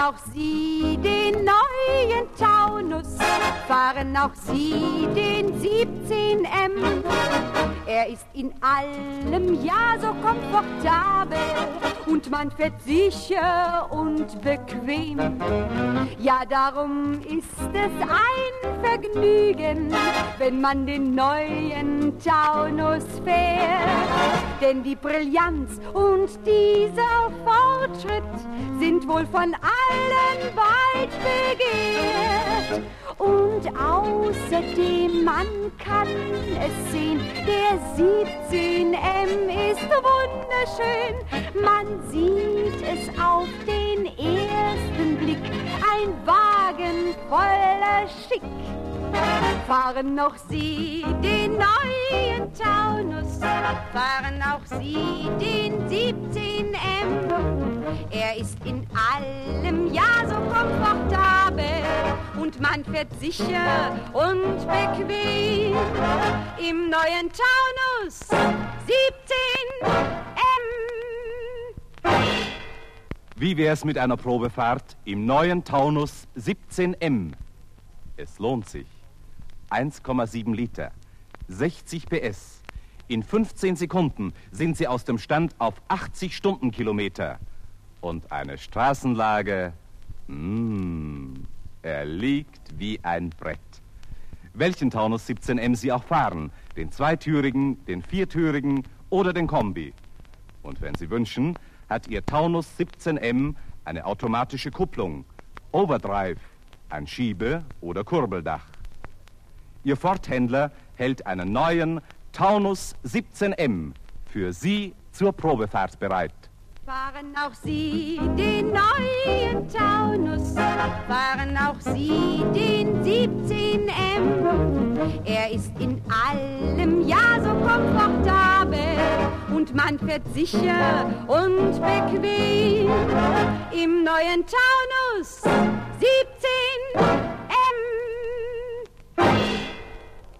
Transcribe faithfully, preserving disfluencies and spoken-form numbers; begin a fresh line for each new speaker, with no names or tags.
auch Sie den neuen Taunus, fahren auch Sie den siebzehn M. Er ist in allem ja so komfortabel und man fährt sicher und bequem. Ja, darum ist es ein Vergnügen, wenn man den neuen Taunus fährt. Denn die Brillanz und dieser Fortschritt sind wohl von allen weit begehrt. Und außerdem, man kann es sehen, der siebzehn M ist wunderschön. Man sieht es auf den ersten Blick, ein Wagen voller Schick. Fahren noch Sie den neuen Taunus, fahren auch Sie den siebzehn M. Er ist in allem ja so komfortabel und man fährt sicher und bequem im neuen Taunus siebzehn M.
Wie wär's mit einer Probefahrt im neuen Taunus siebzehn M? Es lohnt sich. eins Komma sieben Liter, sechzig P S. In fünfzehn Sekunden sind Sie aus dem Stand auf achtzig Stundenkilometer. Und eine Straßenlage, mh, er liegt wie ein Brett. Welchen Taunus siebzehn M Sie auch fahren, den zweitürigen, den viertürigen oder den Kombi. Und wenn Sie wünschen, hat Ihr Taunus siebzehn M eine automatische Kupplung, Overdrive, ein Schiebe- oder Kurbeldach. Ihr Ford-Händler hält einen neuen Taunus siebzehn M für Sie zur Probefahrt bereit.
Fahren auch Sie den neuen Taunus, fahren auch Sie den siebzehn M. Er ist in allem ja so komfortabel und man fährt sicher und bequem im neuen Taunus siebzehn